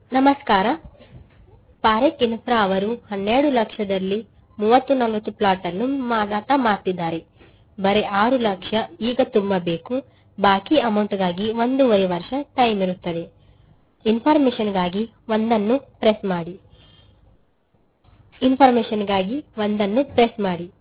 ನಮಸ್ಕಾರ. ಪಾರೇಖ್ ಇನ್ಫ್ರಾ ಅವರು 12 ಲಕ್ಷದಲ್ಲಿ 30-40 ಪ್ಲಾಟ್ ಅನ್ನು ಮಾರಾಟ ಮಾಡ್ತಿದ್ದಾರೆ. ಬರೀ 6 ಲಕ್ಷ ಈಗ ತುಂಬಬೇಕು. ಬಾಕಿ ಅಮೌಂಟ್ಗಾಗಿ 1.5 ವರ್ಷ ಟೈಮ್ ಇರುತ್ತದೆ. ಇನ್ಫಾರ್ಮೇಶನ್ಗಾಗಿ ಒಂದನ್ನು ಪ್ರೆಸ್ ಮಾಡಿ.